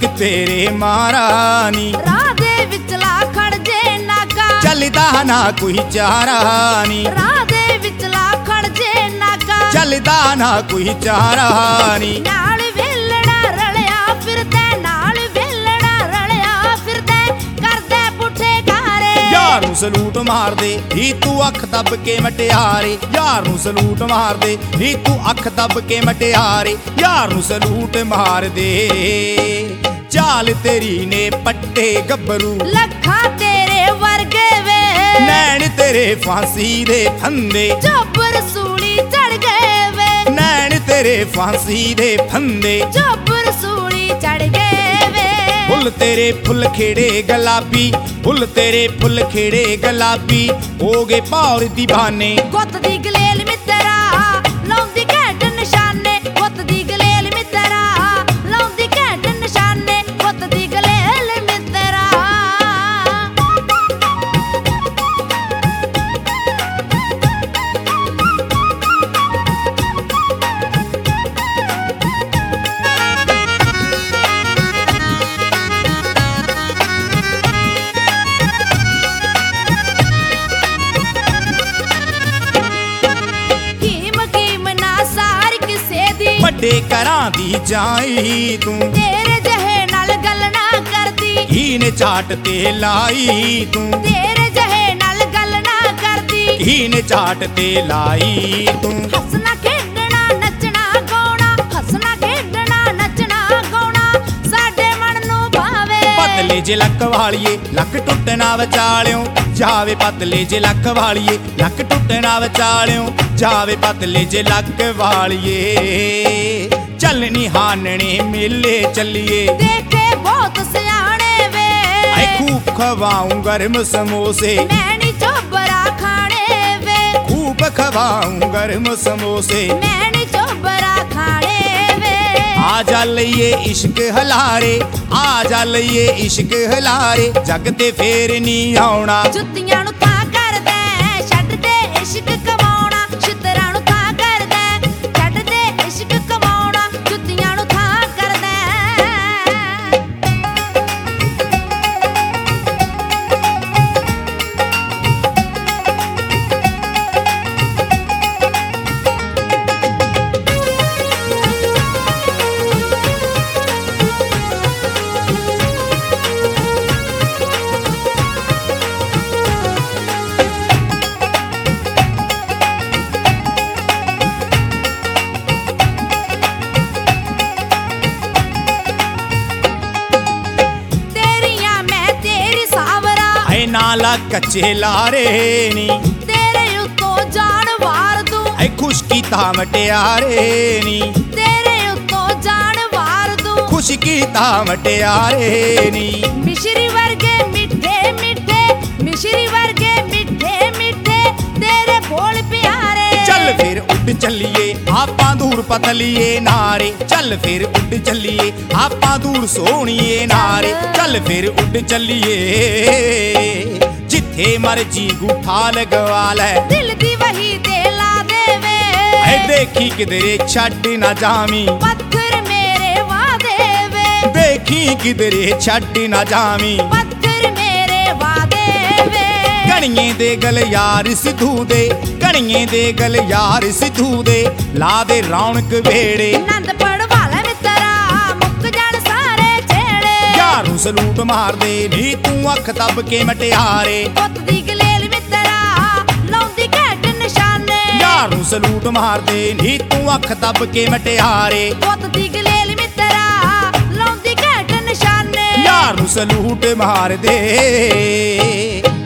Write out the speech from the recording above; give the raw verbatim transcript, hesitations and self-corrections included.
ਇਸ਼ਕ ਤੇਰੇ ਮਾਰਾ ਨੀ ਰਾਹ ਦੇ ਵਿਚਲਾ ਖੜ ਜੇ ਨਾਗਾ ਚੱਲਦਾ ਨਾ ਕੋਈ ਚਾਰਾ ਨੀ ਰਾਹ ਦੇ ਵਿਚਲਾ ਖੜ ਜੇ ਨਾਗਾ ਚੱਲਦਾ ਨਾ ਕੋਈ ਚਾਰਾ ਨੀ ਨਾਲ ਵੇਲਣਾ ਰਲਿਆ ਫਿਰਦਾ ਨਾਲ ਵੇਲਣਾ ਰਲਿਆ ਫਿਰਦਾ ਕਰਦਾ ਪੁੱਠੇ ਕਾਰੇ ਯਾਰ ਨੂੰ ਸਲੂਟ ਮਾਰਦੇ ਹੀ ਤੂੰ ਅੱਖ ਦੱਬ ਕੇ ਮਟਿਆਰੇ ਯਾਰ ਨੂੰ ਸਲੂਟ ਮਾਰਦੇ ਹੀ ਤੂੰ ਅੱਖ ਦੱਬ ਕੇ ਮਟਿਆਰੇ ਯਾਰ ਨੂੰ ਸਲੂਟ ਮਾਰਦੇ ਚਾਲ ਤੇਰੀ ਨੇ ਪੱਟੇ ਗੱਭਰੂ ਲੱਖਾਂ ਤੇਰੇ ਵਰਗੇ ਵੇ ਨੈਣ ਤੇਰੇ ਫਾਂਸੀ ਦੇ ਫੰਦੇ ਝੋਬਰ ਸੂਲੀ ਚੜ ਗਏ ਵੇ ਨੈਣ ਤੇਰੇ ਫਾਂਸੀ ਦੇ ਫੰਦੇ ਝੋਬਰ ਸੂਲੀ ਚੜ ਗਏ ਵੇ ਫੁੱਲ ਤੇਰੇ ਫੁੱਲ ਖੇੜੇ ਗੁਲਾਬੀ ਫੁੱਲ ਤੇਰੇ ਫੁੱਲ ਖੇੜੇ ਗੁਲਾਬੀ ਹੋ ਗਏ ਭੌਰ ਦੀਵਾਨੇ ਗੁੱਤ ਦੀ ਗਲੇਲ ਮਿੱਤਰਾ ਲਾਉਂਦੀ ਘੈਂਟ ਨਿਸ਼ਾਨੇ ਗੁੱਤ ਦੀ ਗਲੇਲ ਮਿੱਤਰਾ ਲਾਉਂਦੀ ਘੈਂਟ ਨਿਸ਼ਾਨੇ ਗੁੱਤ ਦੀ ਗਲੇਲ ਮਿੱਤਰਾ ਵੱਡੇ ਘਰਾਂ ਦੀ ਜਾਈ ਤੂੰ ਤੇਰੇ ਜਿਹੇ ਨਾਲ ਗੱਲ ਨਾ ਕਰਦੀ ਹੀ ਨੇ ਚਾਟ ਤੇ ਲਾਈ ਤੂੰ ਤੇਰੇ ਜਿਹੇ ਨਾਲ ਗੱਲ ਨਾ ਕਰਦੀ ਹੀ ਨੇ ਚਾਟ ਤੇ ਲਾਈ ਤੂੰ ਹੱਸਣਾ ਖੇਡਣਾ ਨੱਚਣਾ ਗਾਉਣਾ ਹੱਸਣਾ ਖੇਡਣਾ ਨੱਚਣਾ ਗਾਉਣਾ ਸਾਡੇ ਮਨ ਨੂੰ ਭਾਵੇ ਪਤਲੇ ਜੇ ਲੱਕ ਵਾਲੀਏ ਲੱਕ ਟੁੱਟਣਾ ਵਿਚਾਲਿਓ ਜਾਵੇ ਪਤਲੇ ਜੇ ਲੱਕ ਵਾਲੀਏ ਲੱਕ ਟੁੱਟਣਾ ਵਿਚਾਲਿਓ ਜਾਵੇ ਪਤਲੇ ਜੇ ਲੱਕ ਵਾਲੀਏ ਚੱਲਣੀ ਹਾਨਣੇ ਮੇਲੇ ਚੱਲੀਏ ਦੇਖੇ ਬਹੁਤ ਸਿਆਣੇ ਵੇ ਐ ਖੂਬ ਖਵਾਉਂ ਗਰਮ ਸਮੋਸੇ ਮੈਂ ਨੀ ਚੋਬਰਾ ਖਾਣੇ ਵੇ ਖੂਬ ਖਵਾਉਂ ਗਰਮ ਸਮੋਸੇ ਮੈਂ ਨੀ ਚੋਬਰਾ ਖਾਣੇ ਵੇ ਆ ਜਾ ਲਈਏ ਇਸ਼ਕ ਹਲਾਰੇ ਆ ਜਾ ਲਈਏ ਇਸ਼ਕ ਹਲਾਰੇ ਜੱਗ ਤੇ ਫੇਰ ਨਹੀਂ ਆਉਣਾ ਜੁੱਤੀਆਂ ਨੂੰ ਤਾਂ ਕਰਦਾ ਛੱਡ ਦੇ ਇਸ਼ਕ ਕਮਾਉਣਾ ਛਿੱਤਰਾਂ ਨੂੰ ਤਾਂ ਕਰਦਾ ਛੱਡ ਦੇ ਇਸ਼ਕ ਕਮਾਉਣਾ ਜੁੱਤੀਆਂ ਨੂੰ ਤਾਂ ਕਰਦਾ ਨਾਲਾ ਕੱਚੇ ਲਾਰੇ ਨੀ ਤੇਰੇ ਉੱਤੋਂ ਜਾਣ ਵਾਰ ਦੂੰ ਐ ਖੁਸ਼ਕੀ ਤਾਂ ਮਟਿਆਰੇ ਨੀ ਤੇਰੇ ਉੱਤੋਂ ਜਾਣ ਵਾਰ ਦੂੰ ਖੁਸ਼ਕੀ ਤਾਂ ਮਟਿਆਰੇ ਨੀ ਮਿਸ਼ਰੀ ਵਰਗੇ ਮਿੱਠੇ ਮਿੱਠੇ ਮਿਸ਼ਰੀ ਵਰਗੇ ਮਿੱਠੇ ਮਿੱਠੇ ਤੇਰੇ ਬੋਲ ਪਿਆਰੇ ਚੱਲ ਫਿਰ ਉੱਡ ਚੱਲੀਏ ਆਪਾਂ ਦੂਰ ਪਤਲੀਏ ਨਾਰੇ ਚੱਲ ਫਿਰ ਉੱਡ ਚੱਲੀਏ ਆਪਾਂ ਦੂਰ ਸੋਹਣੀਏ ਨਾਰੇ ਚੱਲ ਫਿਰ ਉੱਡ ਚੱਲੀਏ ਜਿੱਥੇ ਮਰਜੀ ਗੁਠਾ ਲਗਵਾ ਲੈ ਦਿਲ ਦੀ ਵਹੀ ਤੇ ਲਾ ਦੇਵੇ ਐ ਦੇਖੀ ਕਿਧਰੇ ਛੱਡ ਨਾ ਜਾਵੀਂ ਪੱਥਰ ਮੇਰੇ ਵਾਦੇ ਵੇ ਦੇਖੀ ਕਿਧਰੇ ਛੱਡ ਨਾ ਜਾਵੀਂ ਪੱਥਰ ਮੇਰੇ ਵਾਦੇ ਵੇ ਕਣੀਏ ਦੇ ਗਲ ਯਾਰ ਸਿੱਧੂ ਦੇ ਕਣੀਏ ਦੇ ਗਲ ਯਾਰ ਸਿੱਧੂ ਦੇ ਲਾ ਦੇ ਰੌਣਕ ਵੇੜੇ ਨੰਦ ਪੜਵਾਲਾ ਮਿੱਤਰਾ ਮੁੱਕ ਜਾਣ ਸਾਰੇ ਛੇੜੇ ਯਾਰ ਨੂੰ ਸਲੂਟ ਮਾਰਦੇ ਨੀ ਤੂੰ ਅੱਖ ਦੱਬ ਕੇ ਮਟਿਆਰੇ ਪੁੱਤ ਦੀ ਗਲੇਲ ਮਿੱਤਰਾ ਲਾਉਂਦੀ ਘੈਂਟ ਨਿਸ਼ਾਨੇ ਯਾਰ ਨੂੰ ਸਲੂਟ ਮਾਰਦੇ ਨੀ ਤੂੰ ਅੱਖ ਦੱਬ ਕੇ ਮਟਿਆਰੇ ਪੁੱਤ ਦੀ ਗਲੇਲ ਮਿੱਤਰਾ ਲਾਉਂਦੀ ਘੈਂਟ ਨਿਸ਼ਾਨੇ ਯਾਰ ਨੂੰ ਸਲੂਟ ਮਾਰਦੇ